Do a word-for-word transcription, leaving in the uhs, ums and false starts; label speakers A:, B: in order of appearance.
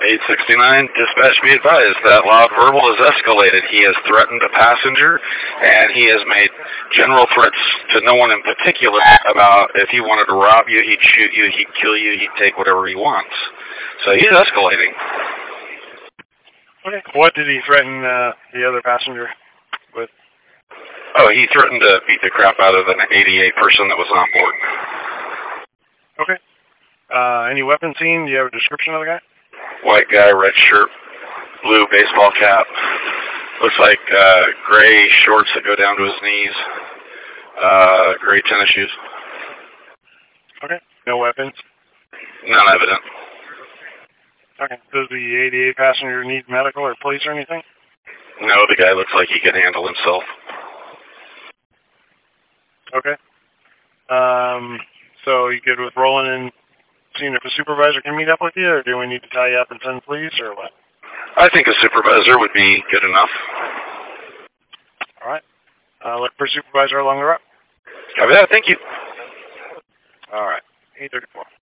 A: eight sixty-nine, dispatch be advised that loud verbal has escalated. He has threatened a passenger, and he has made general threats to no one in particular about if he wanted to rob you, he'd shoot you, he'd kill you, he'd take whatever he wants. So he's escalating.
B: Okay. What did he threaten uh, the other passenger with?
A: Oh, he threatened to beat the crap out of an eighty-eight person that was on board.
B: Okay. Uh, any weapon seen? Do you have a description of the guy?
A: White guy, red shirt, blue baseball cap. Looks like uh, gray shorts that go down to his knees. Uh, gray tennis shoes.
B: Okay. No weapons?
A: None evident.
B: Okay. Does the eighty-eight passenger need medical or police or anything?
A: No, the guy looks like he can handle himself.
B: Okay. Um, so you good with rolling and seeing if a supervisor can meet up with you, or do we need to tie you up and send police, or what?
A: I think a supervisor would be good enough.
B: All right. Uh, look for a supervisor along the route.
A: Copy that. Thank you.
B: All right. eight thirty-four.